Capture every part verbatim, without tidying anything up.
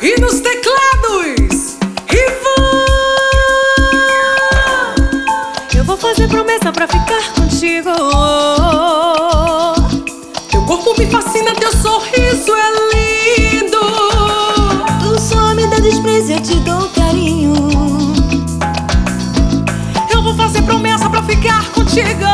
E nos teclados, Ivan. Eu vou fazer promessa pra ficar contigo. Teu corpo me fascina, teu sorriso é lindo. Tu só me dá desprezo, eu te dou carinho. Eu vou fazer promessa pra ficar contigo.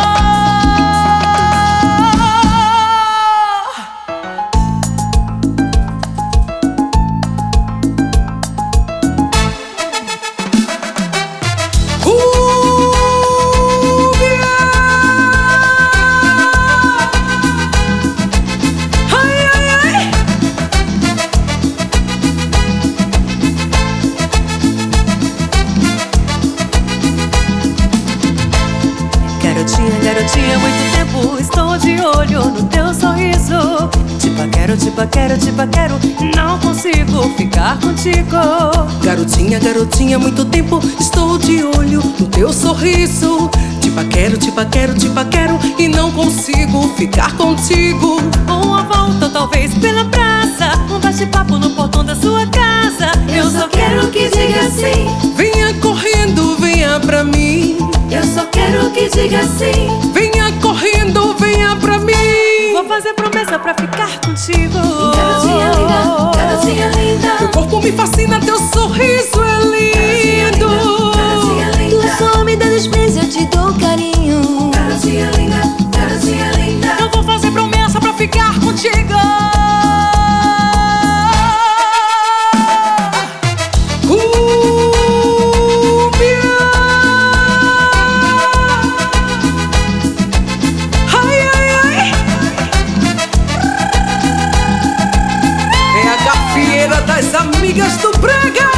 Garotinha, garotinha, há muito tempo estou de olho no teu sorriso. Te paquero, te paquero, te paquero, não consigo ficar contigo. Garotinha, garotinha, há muito tempo estou de olho no teu sorriso. Te paquero, te paquero, te paquero e não consigo ficar contigo. Uma volta talvez pela praça, um bate-papo no portão da sua casa. Eu só quero que diga sim. Venha correndo, venha pra mim. Eu só quero que diga sim. Venha correndo, venha pra mim. Vou fazer promessa pra ficar contigo. Garotinha linda, garotinha linda. Teu corpo me fascina, teu sorriso é lindo. Garotinha linda, Tu só me dá desprezo, eu te dou carinho. garotinha linda, garotinha linda. Eu vou fazer promessa pra ficar contigo. Das amigas do Brega.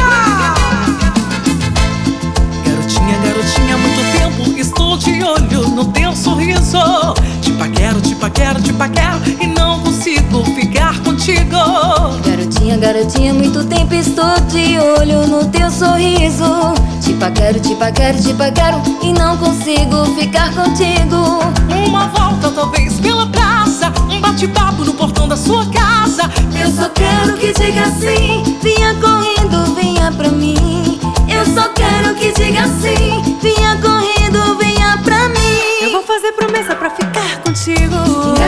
Garotinha, garotinha, há muito tempo estou de olho no teu sorriso. Te paquero, te paquero, te paquero e não consigo ficar contigo. Garotinha, garotinha, há muito tempo estou de olho no teu sorriso. Te paquero, te paquero, te paquero e não consigo ficar contigo. Uma volta talvez pela praça, um bate-papo no portão da sua casa. Eu só quero que diga sim. Venha correndo, venha pra mim. Eu só quero que diga sim. Venha correndo, venha pra mim. Eu vou fazer promessa pra ficar contigo.